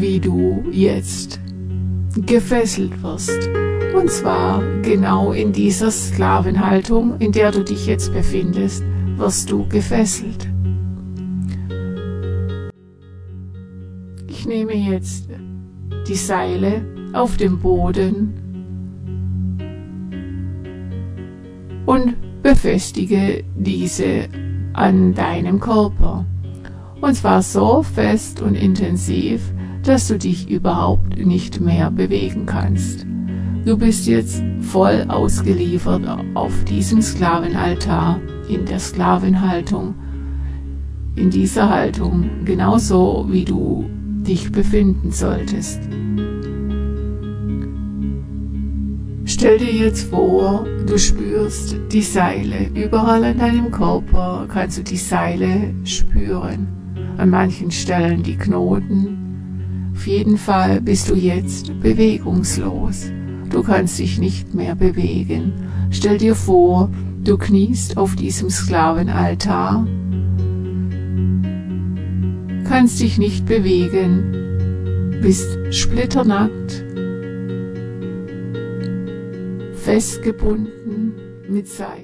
wie du jetzt gefesselt wirst. Und zwar genau in dieser Sklavenhaltung, in der du dich jetzt befindest, wirst du gefesselt. Ich nehme jetzt die Seile auf dem Boden und befestige diese an deinem Körper. Und zwar so fest und intensiv, dass du dich überhaupt nicht mehr bewegen kannst. Du bist jetzt voll ausgeliefert auf diesem Sklavenaltar, in der Sklavenhaltung, in dieser Haltung, genauso wie du dich befinden solltest. Stell dir jetzt vor, du spürst die Seile. Überall an deinem Körper kannst du die Seile spüren. An manchen Stellen die Knoten. Auf jeden Fall bist du jetzt bewegungslos. Du kannst dich nicht mehr bewegen. Stell dir vor, du kniest auf diesem Sklavenaltar, kannst dich nicht bewegen, bist splitternackt, festgebunden mit Seil.